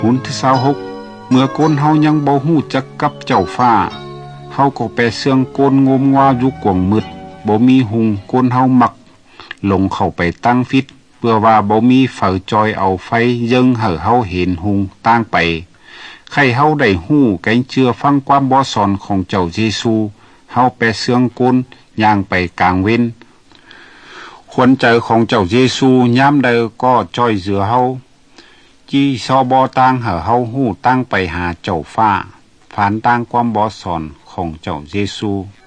หุ่นที่26เมื่อคนเฮายังบ่ฮู้จักกับเจ้าฟ้าเฮาก็ไปเสื่องโกนงมงาอยู่กวงมืดบ่มีหุงคนเฮามักลงเข้าไปตั้งฟิตเพื่อว่าบ่มีเฝ้าจอยเอาไฟยึงให้เฮาเห็นหุงตั้งไปใครเฮาได้ฮู้แกงเชื่อฟังความบ่สอนของเจ้าเยซูเฮาไปเสื่องโกนย่างไปกลางเว้นควรใจของเจ้าเยซูยามใดก็จ้อยเสือเฮาจีซอบอตั้งให้เฮาฮู้ตั้งไปหาเจ้าฟ้าผ่านตั้งความบ่สอนของเจ้าเยซู